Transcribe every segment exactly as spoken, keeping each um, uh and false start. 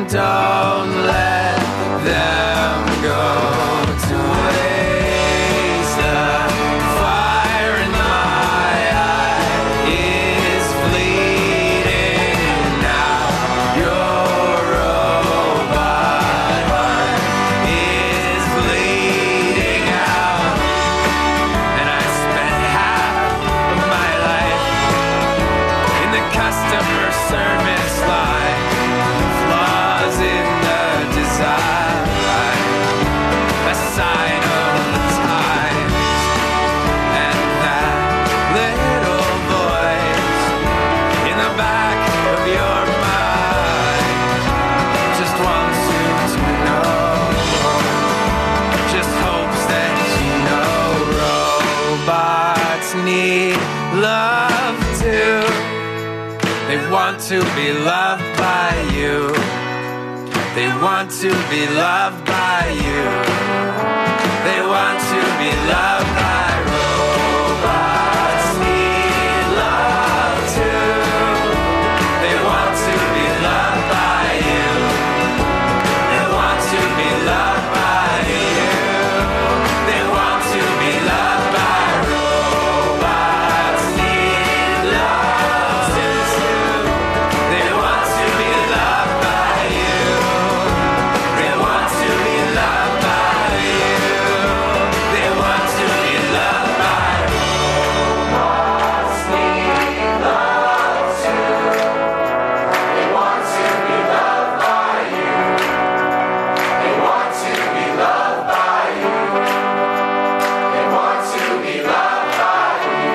don't let them go to waste. The fire in my eye is fleeting now. Your robot heart is bleeding out, and I spent half of my life in the customer service line. Flaws in the design, a sign of the times, and that little voice in the back of your mind just wants you to know, just hopes that you know. Robots need love too. They want to be loved by you. They want to be loved by you. They want to be loved by robots. Need love too. They want to be loved by you. They want to be loved by you. They want to be loved by robots. Need love too. They want to be loved by you. They want to be loved by you. They want to be loved by robots. Need love too. They want to be loved by you. They want to be loved by you. They want to be loved by you.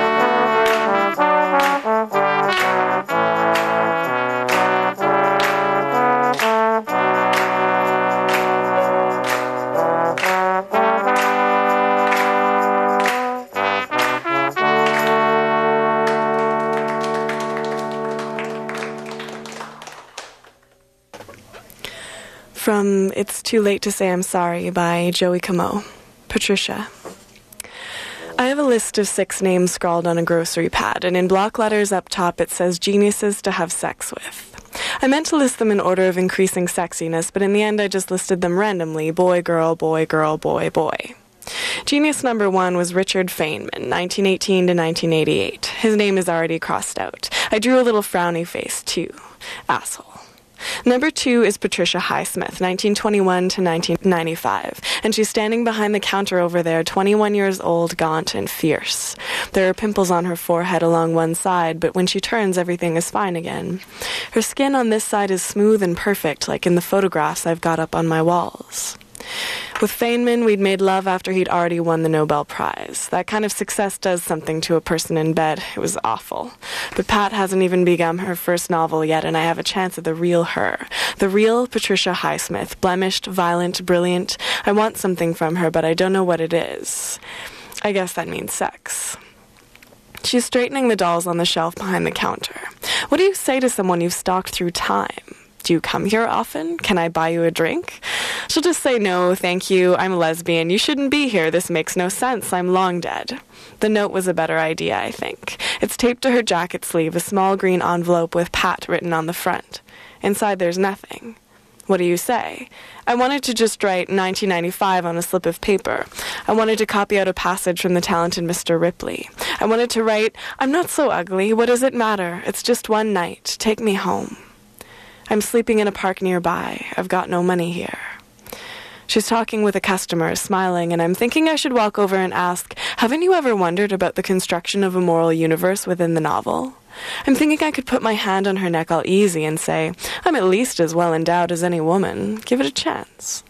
From It's Too Late to Say I'm Sorry by Joey Camo. Patricia. I have a list of six names scrawled on a grocery pad, and in block letters up top it says geniuses to have sex with. I meant to list them in order of increasing sexiness, but in the end I just listed them randomly. Boy, girl, boy, girl, boy, boy. Genius number one was Richard Feynman, nineteen eighteen to nineteen eighty-eight. His name is already crossed out. I drew a little frowny face, too. Asshole. Number two is Patricia Highsmith, nineteen twenty-one to nineteen ninety-five, and she's standing behind the counter over there, twenty-one years old, gaunt and fierce. There are pimples on her forehead along one side, but when she turns, everything is fine again. Her skin on this side is smooth and perfect, like in the photographs I've got up on my walls. With Feynman, we'd made love after he'd already won the Nobel Prize. That kind of success does something to a person in bed. It was awful. But Pat hasn't even begun her first novel yet, and I have a chance at the real her. The real Patricia Highsmith. Blemished, violent, brilliant. I want something from her, but I don't know what it is. I guess that means sex. She's straightening the dolls on the shelf behind the counter. What do you say to someone you've stalked through time? Do you come here often? Can I buy you a drink? She'll just say, no, thank you, I'm a lesbian. You shouldn't be here. This makes no sense. I'm long dead. The note was a better idea, I think. It's taped to her jacket sleeve, a small green envelope with Pat written on the front. Inside there's nothing. What do you say? I wanted to just write nineteen ninety-five on a slip of paper. I wanted to copy out a passage from The Talented Mister Ripley. I wanted to write, I'm not so ugly. What does it matter? It's just one night. Take me home. I'm sleeping in a park nearby. I've got no money here. She's talking with a customer, smiling, and I'm thinking I should walk over and ask, haven't you ever wondered about the construction of a moral universe within the novel? I'm thinking I could put my hand on her neck all easy and say, I'm at least as well endowed as any woman. Give it a chance.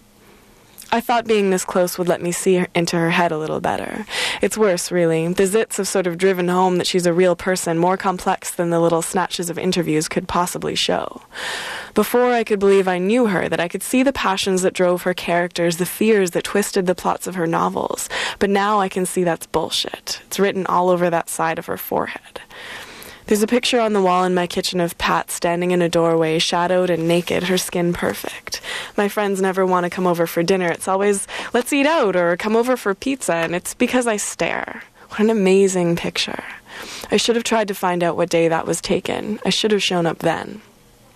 I thought being this close would let me see her into her head a little better. It's worse, really. The zits have sort of driven home that she's a real person, more complex than the little snatches of interviews could possibly show. Before I could believe I knew her, that I could see the passions that drove her characters, the fears that twisted the plots of her novels. But now I can see that's bullshit. It's written all over that side of her forehead. There's a picture on the wall in my kitchen of Pat standing in a doorway, shadowed and naked, her skin perfect. My friends never want to come over for dinner. It's always, let's eat out, or come over for pizza, and it's because I stare. What an amazing picture. I should have tried to find out what day that was taken. I should have shown up then.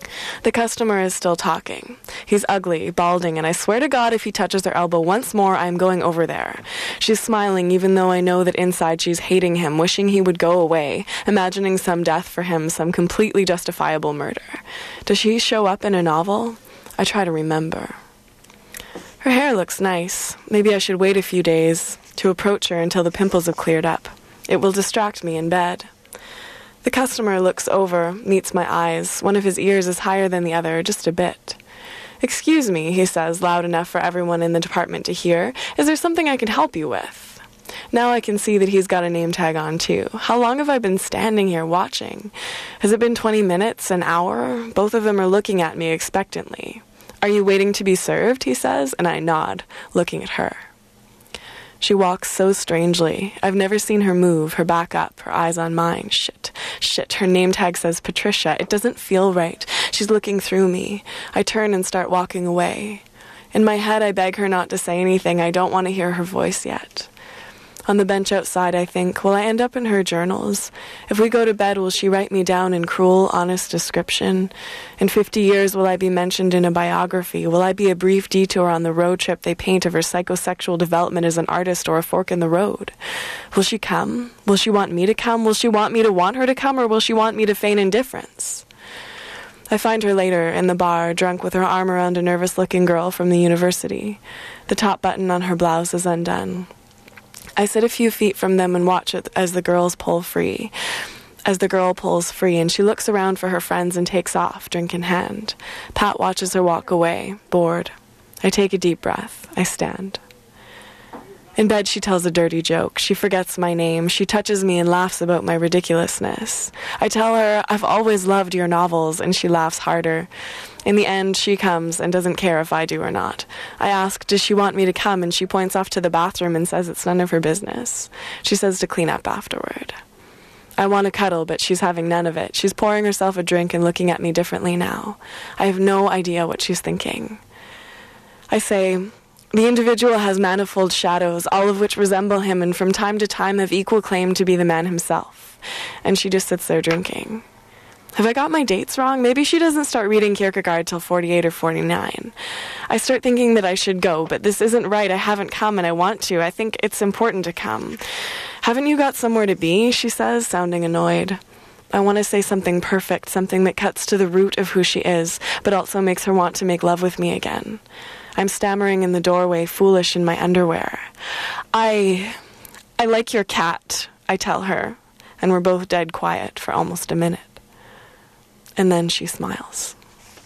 The customer is still talking. He's ugly, balding, and I swear to God if he touches her elbow once more, I am going over there. She's smiling even though I know that inside she's hating him, wishing he would go away, imagining some death for him, some completely justifiable murder. Does she show up in a novel? I try to remember. Her hair looks nice. Maybe I should wait a few days to approach her until the pimples have cleared up. It will distract me in bed. The customer looks over, meets my eyes. One of his ears is higher than the other, just a bit. "Excuse me," he says, loud enough for everyone in the department to hear. "Is there something I can help you with?" Now I can see that he's got a name tag on, too. How long have I been standing here watching? Has it been twenty minutes, an hour? Both of them are looking at me expectantly. "Are you waiting to be served?" he says, and I nod, looking at her. She walks so strangely. I've never seen her move, her back up, her eyes on mine. Shit. Shit. Her name tag says Patricia. It doesn't feel right. She's looking through me. I turn and start walking away. In my head, I beg her not to say anything. I don't want to hear her voice yet. On the bench outside, I think, will I end up in her journals? If we go to bed, will she write me down in cruel, honest description? In fifty years, will I be mentioned in a biography? Will I be a brief detour on the road trip they paint of her psychosexual development as an artist or a fork in the road? Will she come? Will she want me to come? Will she want me to want her to come, or will she want me to feign indifference? I find her later in the bar, drunk with her arm around a nervous-looking girl from the university. The top button on her blouse is undone. I sit a few feet from them and watch it as the girls pull free. As the girl pulls free, and she looks around for her friends and takes off, drink in hand. Pat watches her walk away, bored. I take a deep breath. I stand. In bed, she tells a dirty joke. She forgets my name. She touches me and laughs about my ridiculousness. I tell her, "I've always loved your novels," and she laughs harder. In the end, she comes and doesn't care if I do or not. I ask, does she want me to come, and she points off to the bathroom and says it's none of her business. She says to clean up afterward. I want to cuddle, but she's having none of it. She's pouring herself a drink and looking at me differently now. I have no idea what she's thinking. I say, "The individual has manifold shadows, all of which resemble him and from time to time have equal claim to be the man himself." And she just sits there drinking. Have I got my dates wrong? Maybe she doesn't start reading Kierkegaard till forty-eight or forty-nine. I start thinking that I should go, but this isn't right. I haven't come and I want to. I think it's important to come. "Haven't you got somewhere to be?" she says, sounding annoyed. I want to say something perfect, something that cuts to the root of who she is, but also makes her want to make love with me again. I'm stammering in the doorway, foolish in my underwear. I... I like your cat, I tell her, and we're both dead quiet for almost a minute. And then she smiles.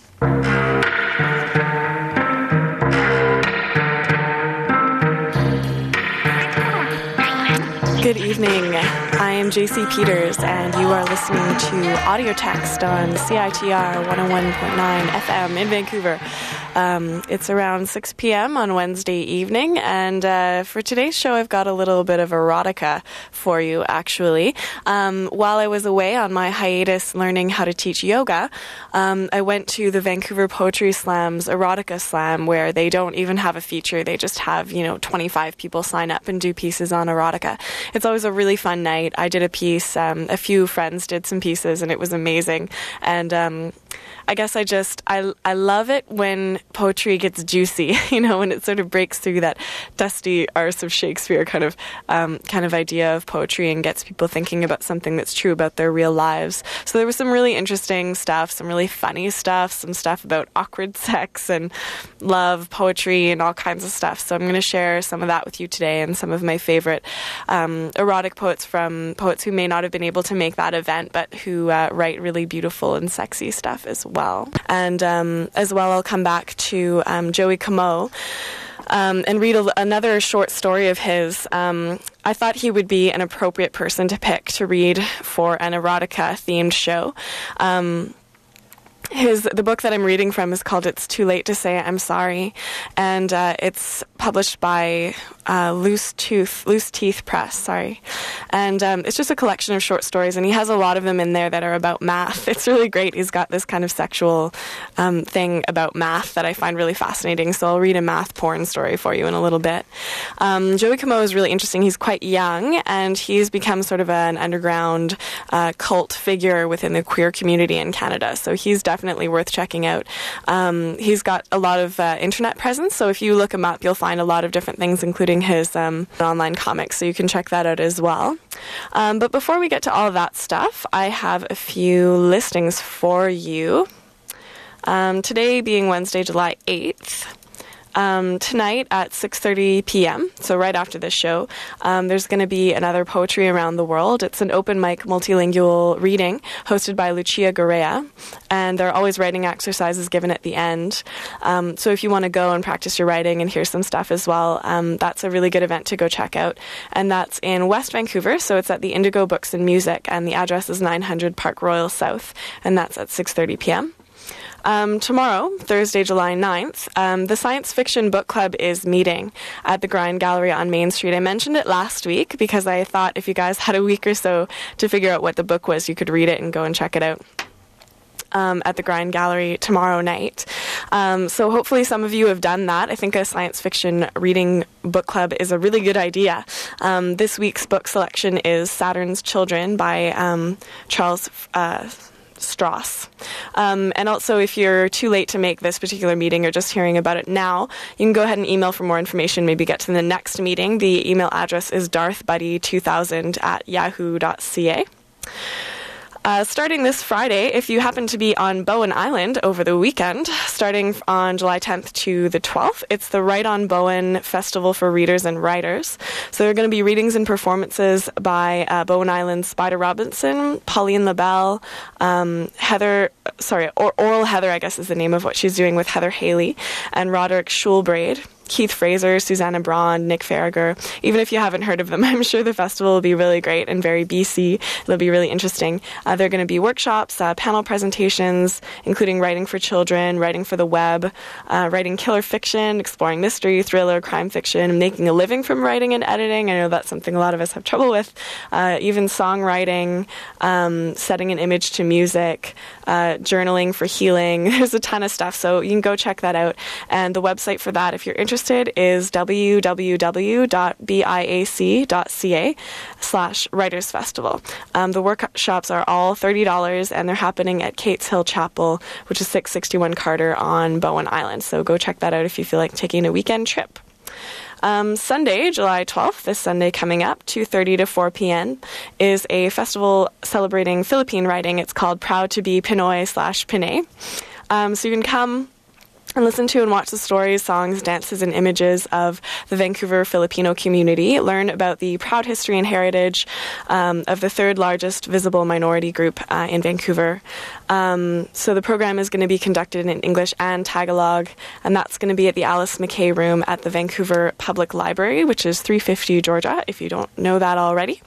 Good evening. I am J C Peters, and you are listening to Audio Text on C I T R one oh one point nine F M in Vancouver. Um, it's around six p.m. on Wednesday evening, and uh, for today's show, I've got a little bit of erotica for you, actually. Um, while I was away on my hiatus learning how to teach yoga, um, I went to the Vancouver Poetry Slam's Erotica Slam, where they don't even have a feature. They just have, you know, twenty-five people sign up and do pieces on erotica. It's always a really fun night. I did a piece, um, a few friends did some pieces, and it was amazing. And um, I guess I just, I, I love it when poetry gets juicy, you know, when it sort of breaks through that dusty arse of Shakespeare kind of um, kind of idea of poetry and gets people thinking about something that's true about their real lives. So there was some really interesting stuff, some really funny stuff, some stuff about awkward sex and love, poetry, and all kinds of stuff. So I'm going to share some of that with you today and some of my favorite um, erotic poets from poets who may not have been able to make that event, but who uh, write really beautiful and sexy stuff as well. well. And um, as well, I'll come back to um, Joey Comeau um, and read a, another short story of his. Um, I thought he would be an appropriate person to pick to read for an erotica-themed show. Um, His the book that I'm reading from is called It's Too Late to Say I'm Sorry, and uh, it's published by uh, Loose Tooth Loose Teeth Press. Sorry, and um, it's just a collection of short stories, and he has a lot of them in there that are about math. It's really great. He's got this kind of sexual um, thing about math that I find really fascinating. So I'll read a math porn story for you in a little bit. Um, Joey Comeau is really interesting. He's quite young, and he's become sort of an underground uh, cult figure within the queer community in Canada. So he's definitely definitely worth checking out. Um, he's got a lot of uh, internet presence, so if you look him up, you'll find a lot of different things, including his um, online comics, so you can check that out as well. Um, but before we get to all of that stuff, I have a few listings for you. Um, today being Wednesday, July eighth. Um, tonight at six thirty p.m., so right after this show, um, there's going to be another Poetry Around the World. It's an open mic multilingual reading hosted by Lucia Garea, and there are always writing exercises given at the end. Um, so if you want to go and practice your writing and hear some stuff as well, um, that's a really good event to go check out. And that's in West Vancouver, so it's at the Indigo Books and Music, and the address is nine hundred Park Royal South, and that's at six thirty p.m. Um, tomorrow, Thursday, July ninth, um, the Science Fiction Book Club is meeting at the Grind Gallery on Main Street. I mentioned it last week because I thought if you guys had a week or so to figure out what the book was, you could read it and go and check it out. Um, at the Grind Gallery tomorrow night. Um, so hopefully some of you have done that. I think a science fiction reading book club is a really good idea. Um, this week's book selection is Saturn's Children by um, Charles uh, Stross. Um, and also, if you're too late to make this particular meeting or just hearing about it now, you can go ahead and email for more information, maybe get to the next meeting. The email address is darthbuddy two thousand at yahoo dot c a. Uh, starting this Friday, if you happen to be on Bowen Island over the weekend, starting on July tenth to the twelfth, it's the Write on Bowen Festival for Readers and Writers. So there are going to be readings and performances by uh, Bowen Island's Spider Robinson, Pauline LaBelle, um, Heather, sorry, or Oral Heather, I guess is the name of what she's doing with Heather Haley, and Roderick Schulbraid, Keith Fraser, Susanna Braun, Nick Farragher. Even if you haven't heard of them, I'm sure the festival will be really great and very B C. It'll be really interesting. Uh, there are going to be workshops, uh, panel presentations, including writing for children, writing for the web, uh, writing killer fiction, exploring mystery, thriller, crime fiction, making a living from writing and editing. I know that's something a lot of us have trouble with. Uh, even songwriting, um, setting an image to music, uh, journaling for healing. There's a ton of stuff, so you can go check that out. And the website for that, if you're interested, is w w w dot biac dot c a slash writers festival. Um, the workshops are all thirty dollars, and they're happening at Kate's Hill Chapel, which is six sixty-one Carter on Bowen Island. So go check that out if you feel like taking a weekend trip. Um, Sunday, July twelfth, this Sunday coming up, two thirty to four p.m., is a festival celebrating Philippine writing. It's called Proud to be Pinoy slash Pinay. Um, so you can come and listen to and watch the stories, songs, dances, and images of the Vancouver Filipino community. Learn about the proud history and heritage um, of the third largest visible minority group uh, in Vancouver. Um, so the program is going to be conducted in English and Tagalog, and that's going to be at the Alice McKay Room at the Vancouver Public Library, which is three fifty Georgia, if you don't know that already.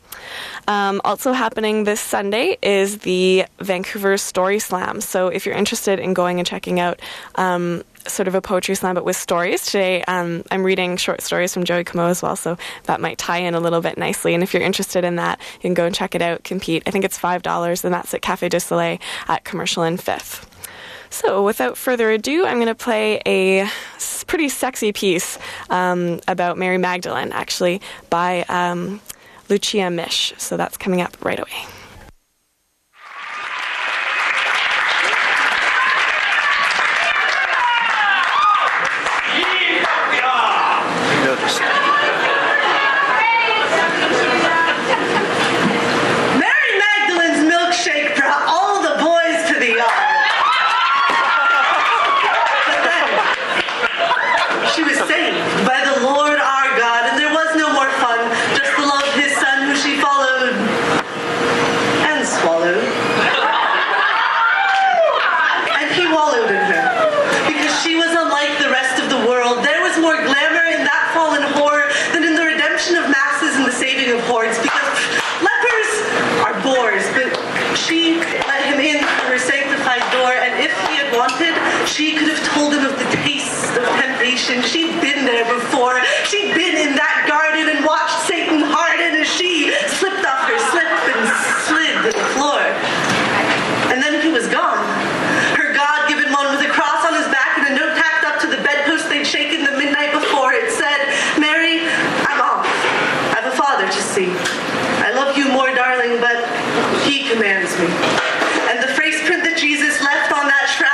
Um, also happening this Sunday is the Vancouver Story Slam. So if you're interested in going and checking out um, sort of a poetry slam, but with stories, today um, I'm reading short stories from Joey Comeau as well, so that might tie in a little bit nicely. And if you're interested in that, you can go and check it out, compete. I think it's five dollars, and that's at Café du Soleil at Commercial and Fifth. So without further ado, I'm going to play a pretty sexy piece um, about Mary Magdalene, actually, by Um, Lucia Mish. So that's coming up right away. Mary Magdalene's milkshake brought all the boys to the yard. But then, she was saved by the Lord our God, and there was no more fun, just the love of his son who she followed and swallowed. And he wallowed in her, because she was unlike the rest of the world. There was more glamour in that fallen whore than in the redemption of masses and the saving of hordes, because lepers are bores, but she let him in through her sanctified door, and if he had wanted, she could have told him of the taste of temptation. She'd been there before. She'd been in that garden and watched Satan harden as she slipped off her slip and slid to the floor. And then he was gone. Her God-given one with a cross on his back and a note tacked up to the bedpost they'd shaken the midnight before. It said, "Mary, I'm off. I have a father to see. I love you more, darling, but he commands me." And the face print that Jesus left on that shroud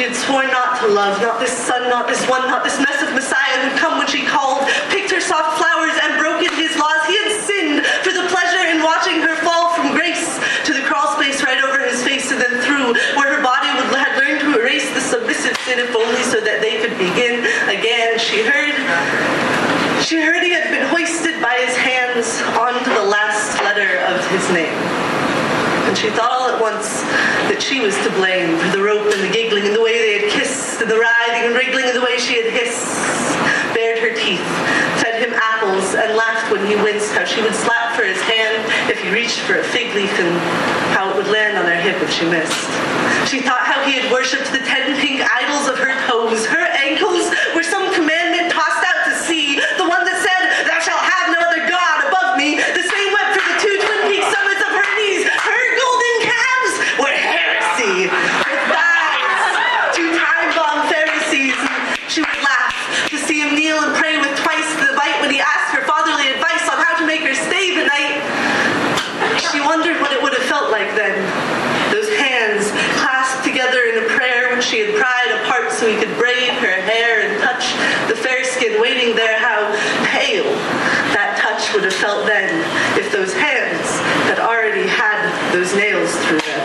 she had sworn not to love, not this son, not this one, not this mess of Messiah who'd come when she called, picked her soft flowers and broken his laws. He had sinned for the pleasure in watching her fall from grace to the crawl space right over his face and then through, where her body would had learned to erase the submissive sin, if only so that they could begin again. She heard, she heard he had been hoisted by his hands onto the last letter of his name. And she thought all at once that she was to blame for the rope and the giggling and the way they had kissed and the writhing and wriggling and the way she had hissed, bared her teeth, fed him apples, and laughed when he winced, how she would slap for his hand if he reached for a fig leaf and how it would land on her hip if she missed. She thought how he had worshipped the ten pink idols of her toes. Her ankles were some commandment tossed out to sea, the one that said, "Thou shalt have no other God above me." The same went for the two twin peak summits of her knees. Her golden calves were heresy. With thighs, two time-bomb Pharisees. And she would laugh to see him kneel and pray with twice the bite when he asked for fatherly advice on how to make her stay the night. She wondered what it would have felt like then. Those hands clasped together in a prayer when she had pried apart so he could braid her hair and touch the fair skin waiting there, how pale that touch would have felt then if those hands had already had those nails through them.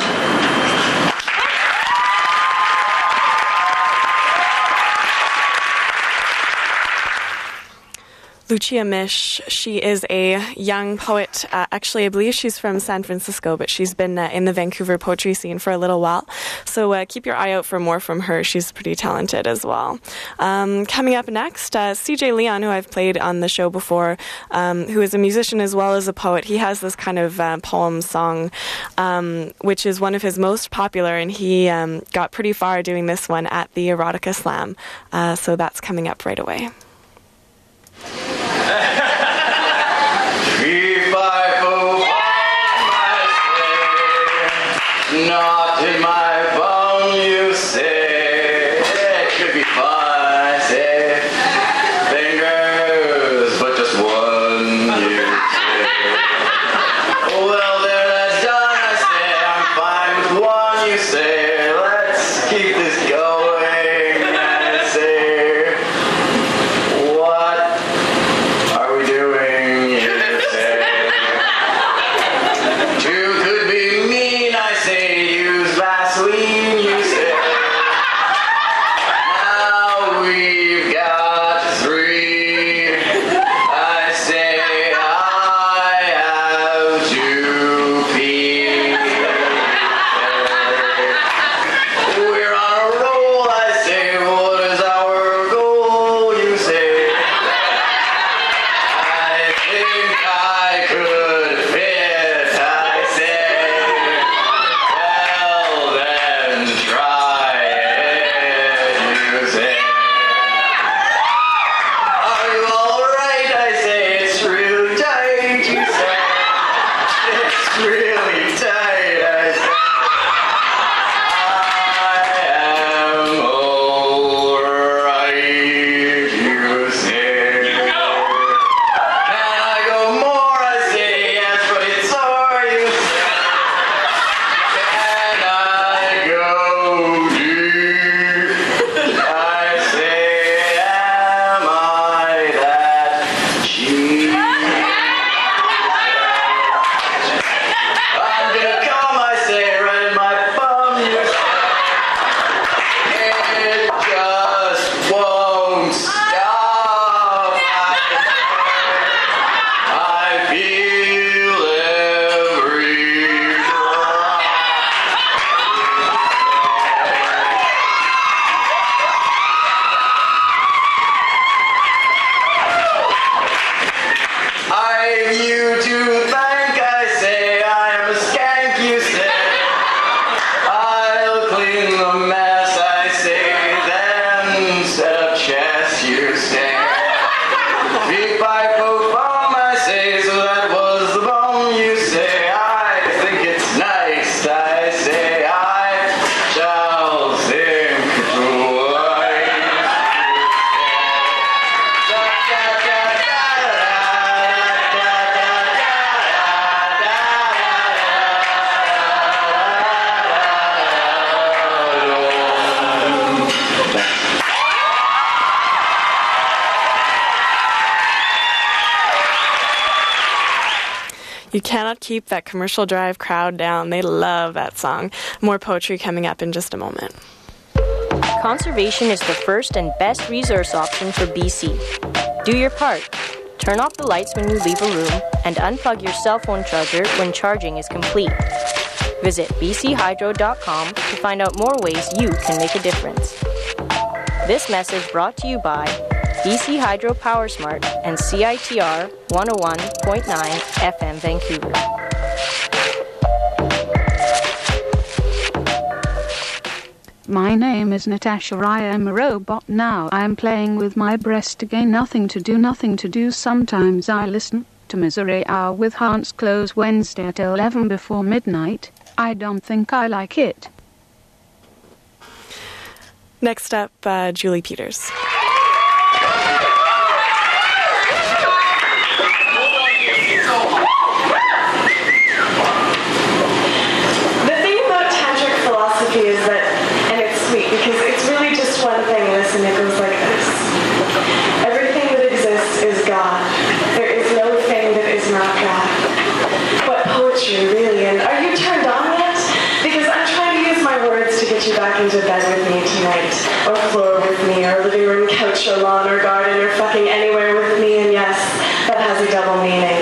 Lucia Mish, she is a young poet. Uh, actually, I believe she's from San Francisco, but she's been uh, in the Vancouver poetry scene for a little while. So uh, keep your eye out for more from her. She's pretty talented as well. Um, coming up next, uh, C J Leon, who I've played on the show before, um, who is a musician as well as a poet. He has this kind of uh, poem song, um, which is one of his most popular, and he um, got pretty far doing this one at the Erotica Slam. Uh, so that's coming up right away. Three, five, four, five, not in my phone, you say. It could be fun, I say. Fingers, but just one, you say. Well, then that's done, I say. I'm fine with one, you say. Let's keep this going, I say. What are we doing, you say? Two could be mean, I say. Use Vaseline. You cannot keep that Commercial Drive crowd down. They love that song. More poetry coming up in just a moment. Conservation is the first and best resource option for B C. Do your part. Turn off the lights when you leave a room and unplug your cell phone charger when charging is complete. Visit b c hydro dot com to find out more ways you can make a difference. This message brought to you by B C Hydro PowerSmart and C I T R one oh one point nine F M Vancouver. My name is Natasha. I am a robot now. I am playing with my breast again. Nothing to do, nothing to do. Sometimes I listen to Misery Hour with Hans Close Wednesday at eleven before midnight. I don't think I like it. Next up, uh, Julie Peters. Is that, and it's sweet because it's really just one thing. Listen, it goes like this. Everything that exists is God. There is no thing that is not God. But poetry, really, and are you turned on yet? Because I'm trying to use my words to get you back into bed with me tonight, or floor with me, or living room, couch, or lawn, or garden, or fucking anywhere with me, and yes, that has a double meaning.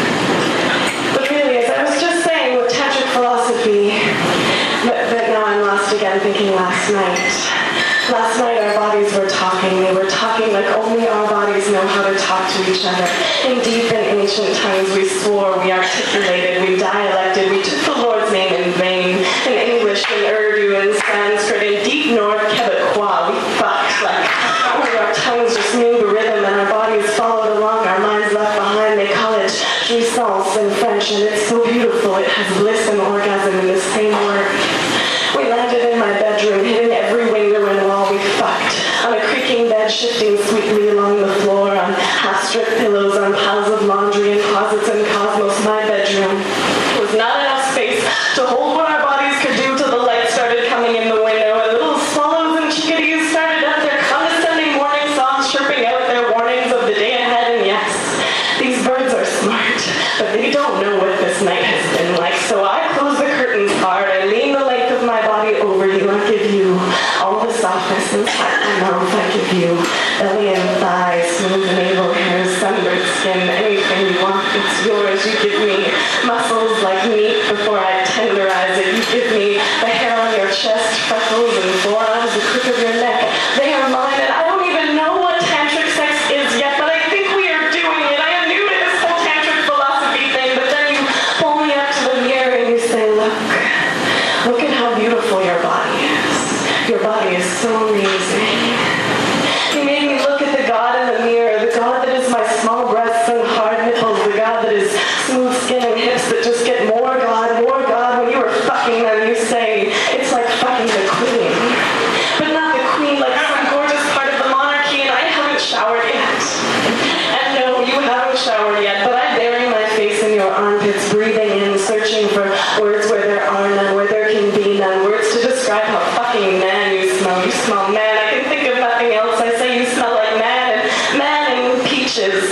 But really, as I was just saying with tantric philosophy, But, but now I'm lost again thinking last night. Last night our bodies were talking. They were talking like only our bodies know how to talk to each other. In deep and ancient tongues we swore, we articulated, we dialected, we took the Lord's name in vain. In English, in Urdu, in Sanskrit, in deep North Quebecois, we fucked like only our tongues just knew the rhythm and our bodies followed along, our minds left behind. They call it jouissance in French, and it's so beautiful. It has bliss and orgasm in the same word. We landed in my bedroom, hitting every window and wall. We fucked on a creaking bed, shifting sweetly along the floor, on half-stripped pillows, on piles of laundry and closets and cosmos. My bedroom was not enough space to hold what our bodies could do till the light started coming in the window, and little swallows and chickadees started up their condescending morning songs, chirping out their warnings of the day ahead. And yes, these birds are smart, but they don't know what this night has been like. So I close the curtains hard, I lean the length of my body over you, I give you all the softness inside my mouth. I give you belly and thighs, smooth navel hairs, sunburned skin, anything you want, it's yours. You give me muscles like meat before I tenderize it. You give me the hair on your chest, freckles and forearms, the crook of your neck. They are mine, and I don't even know what tantric sex is yet, but I think we are doing it. I am new to this whole tantric philosophy thing, but then you pull me up to the mirror and you say, look, look at how beautiful your body is. Your body is so amazing. You made me look at the God in the mirror, the God that is my small breasts and hard nipples, the God that is smooth skin and hips that just get more God, more God. When you were fucking them, you say, it's like fucking the queen. But not the queen like some gorgeous part of the monarchy, and I haven't showered yet. And no, you haven't showered yet, but I'm burying my face in your armpits, breathing in, searching for words where there are none, where there can be none, words to describe how fucking man you smell. You smell man. I can think of nothing else. I say you smell like man and man and peaches.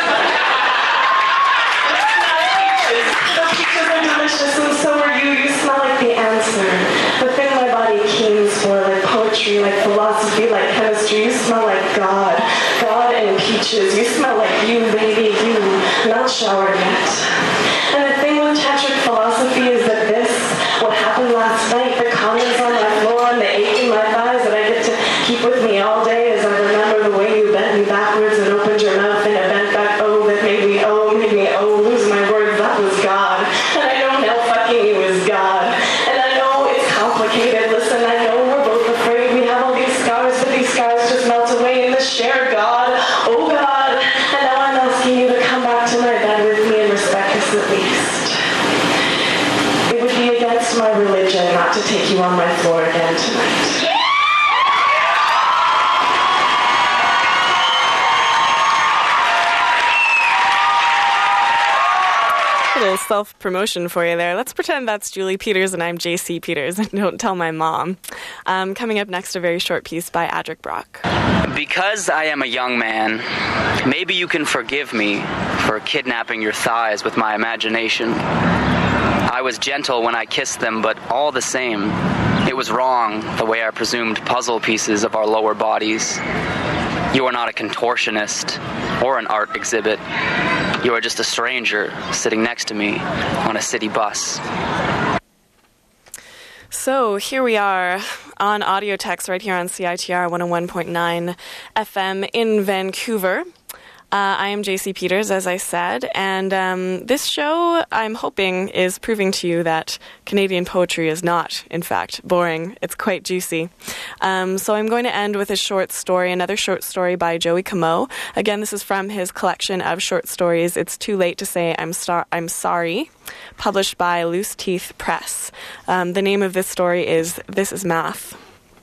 Delicious, and so are you. You smell like the answer. The thing my body keens for, like poetry, like philosophy, like chemistry. You smell like God. God and peaches. You smell like you, baby, you. Not showered yet. And the thing with tantric philosophy is that this, what happened last night, the comments on my floor and the ache in my thighs that I get to keep with me all day as I remember the way you bent me backwards and opened your mouth in a bent back O that made me oh, made me oh, lose my words. That was God. And I know now fucking you is God. And I know it's complicated. Listen, I know we're both afraid. We have all these scars, but these scars just melt away in the shared God. Oh God. And now I'm asking you to come back to my bed with me and respect us at least. It would be against my religion not to take you on my floor again tonight. self-promotion for you there. Let's pretend that's Julie Peters and I'm J C Peters, and don't tell my mom. Um, coming up next, a very short piece by Adric Brock. Because I am a young man, maybe you can forgive me for kidnapping your thighs with my imagination. I was gentle when I kissed them, but all the same, it was wrong the way I presumed puzzle pieces of our lower bodies. You are not a contortionist or an art exhibit. You are just a stranger sitting next to me on a city bus. So here we are on audio text right here on C I T R one oh one point nine F M in Vancouver. Uh, I am J C Peters, as I said, and um, this show, I'm hoping, is proving to you that Canadian poetry is not, in fact, boring. It's quite juicy. Um, so I'm going to end with a short story, another short story by Joey Comeau. Again, this is from his collection of short stories, It's Too Late to Say I'm, Star- I'm Sorry, published by Loose Teeth Press. Um, the name of this story is This is Math.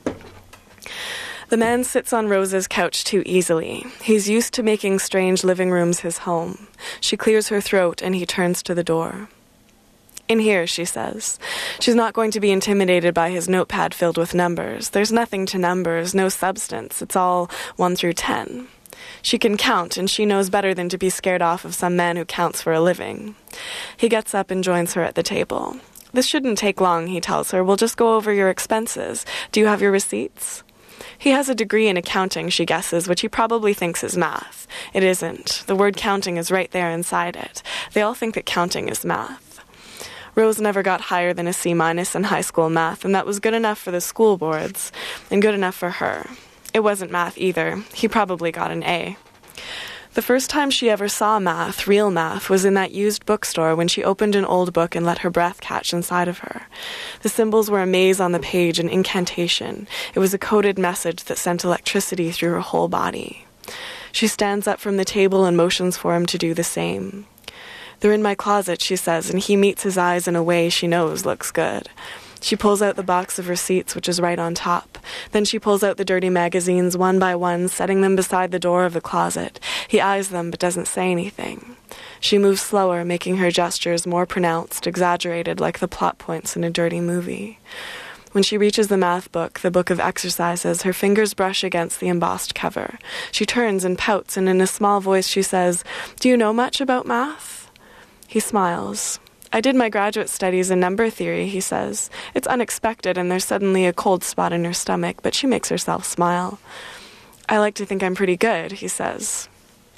The man sits on Rose's couch too easily. He's used to making strange living rooms his home. She clears her throat and he turns to the door. In here, she says. She's not going to be intimidated by his notepad filled with numbers. There's nothing to numbers, no substance. It's all one through ten. She can count, and she knows better than to be scared off of some man who counts for a living. He gets up and joins her at the table. This shouldn't take long, he tells her. We'll just go over your expenses. Do you have your receipts? He has a degree in accounting, she guesses, which he probably thinks is math. It isn't. The word counting is right there inside it. They all think that counting is math. Rose never got higher than a C minus in high school math, and that was good enough for the school boards, and good enough for her. It wasn't math either. He probably got an A. The first time she ever saw math, real math, was in that used bookstore when she opened an old book and let her breath catch inside of her. The symbols were a maze on the page, an incantation. It was a coded message that sent electricity through her whole body. She stands up from the table and motions for him to do the same. They're in my closet, she says, and he meets his eyes in a way she knows looks good. She pulls out the box of receipts, which is right on top. Then she pulls out the dirty magazines one by one, setting them beside the door of the closet. He eyes them, but doesn't say anything. She moves slower, making her gestures more pronounced, exaggerated, like the plot points in a dirty movie. When she reaches the math book, the book of exercises, her fingers brush against the embossed cover. She turns and pouts, and in a small voice she says, "Do you know much about math?" He smiles. I did my graduate studies in number theory, he says. It's unexpected, and there's suddenly a cold spot in her stomach, but she makes herself smile. I like to think I'm pretty good, he says.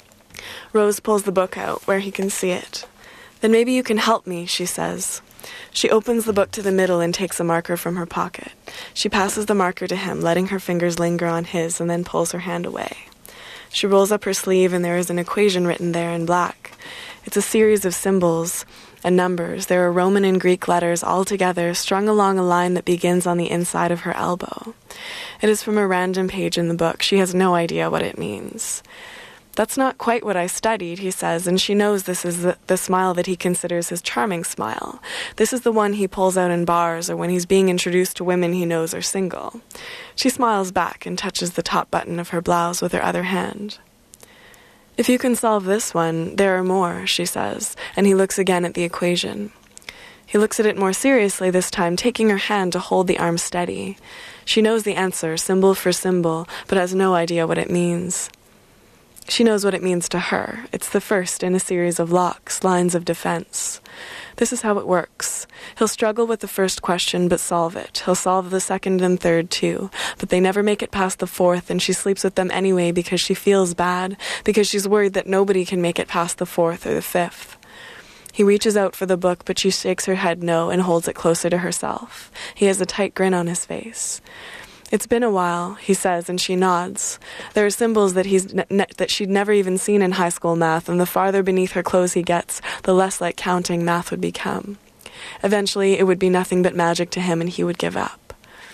Rose pulls the book out, where he can see it. Then maybe you can help me, she says. She opens the book to the middle and takes a marker from her pocket. She passes the marker to him, letting her fingers linger on his, and then pulls her hand away. She rolls up her sleeve, and there is an equation written there in black. It's a series of symbols and numbers. There are Roman and Greek letters all together, strung along a line that begins on the inside of her elbow. It is from a random page in the book. She has no idea what it means. That's not quite what I studied, he says, and she knows this is the, the smile that he considers his charming smile. This is the one he pulls out in bars or when he's being introduced to women he knows are single. She smiles back and touches the top button of her blouse with her other hand. If you can solve this one, there are more, she says, and he looks again at the equation. He looks at it more seriously this time, taking her hand to hold the arm steady. She knows the answer, symbol for symbol, but has no idea what it means. She knows what it means to her. It's the first in a series of locks, lines of defense. This is how it works. He'll struggle with the first question, but solve it. He'll solve the second and third, too. But they never make it past the fourth, and she sleeps with them anyway because she feels bad, because she's worried that nobody can make it past the fourth or the fifth. He reaches out for the book, but she shakes her head no and holds it closer to herself. He has a tight grin on his face. It's been a while, he says, and she nods. There are symbols that he's ne- ne- that she'd never even seen in high school math, and the farther beneath her clothes he gets, the less like counting math would become. Eventually, it would be nothing but magic to him, and he would give up.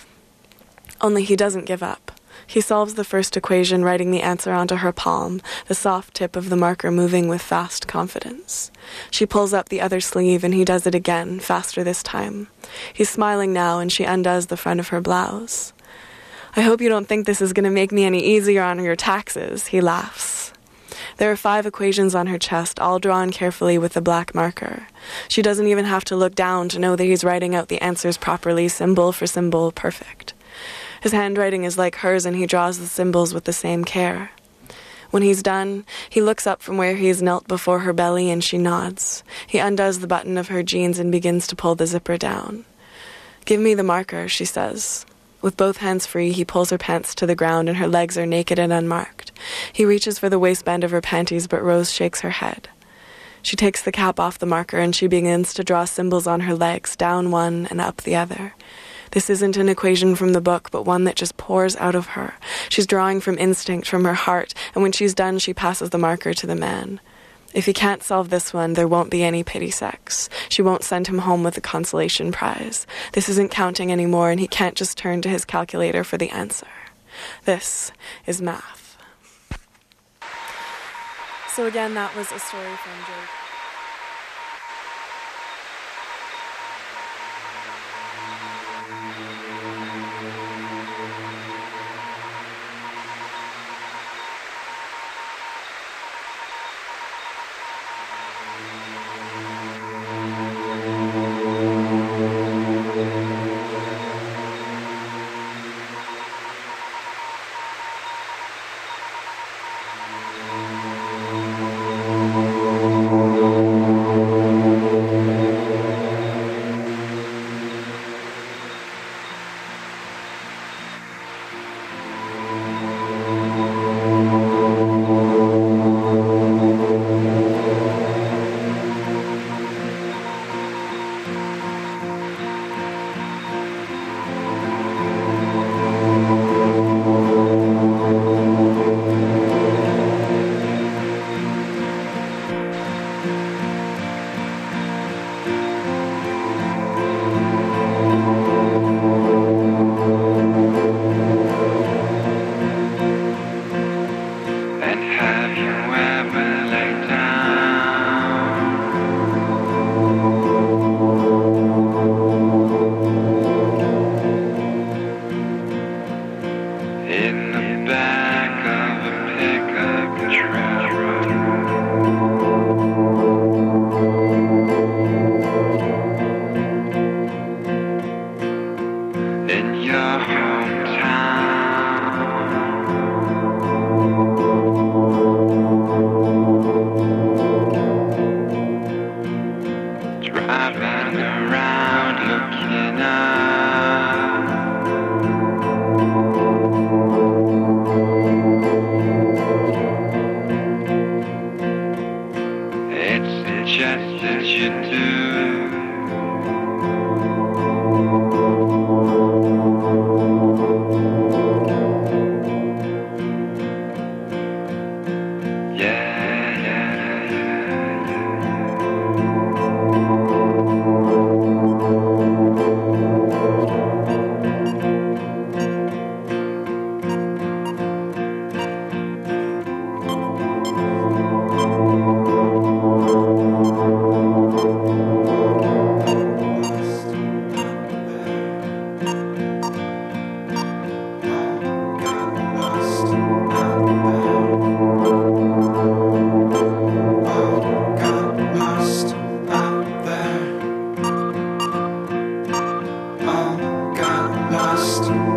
Only he doesn't give up. He solves the first equation, writing the answer onto her palm, the soft tip of the marker moving with fast confidence. She pulls up the other sleeve, and he does it again, faster this time. He's smiling now, and she undoes the front of her blouse. I hope you don't think this is going to make me any easier on your taxes, he laughs. There are five equations on her chest, all drawn carefully with a black marker. She doesn't even have to look down to know that he's writing out the answers properly, symbol for symbol, perfect. His handwriting is like hers, and he draws the symbols with the same care. When he's done, he looks up from where he's knelt before her belly, and she nods. He undoes the button of her jeans and begins to pull the zipper down. "Give me the marker," she says. With both hands free, he pulls her pants to the ground, and her legs are naked and unmarked. He reaches for the waistband of her panties, but Rose shakes her head. She takes the cap off the marker, and she begins to draw symbols on her legs, down one and up the other. This isn't an equation from the book, but one that just pours out of her. She's drawing from instinct, from her heart, and when she's done, she passes the marker to the man. If he can't solve this one, there won't be any pity sex. She won't send him home with a consolation prize. This isn't counting anymore, and he can't just turn to his calculator for the answer. This is math. So again, that was a story from Joe. Lost.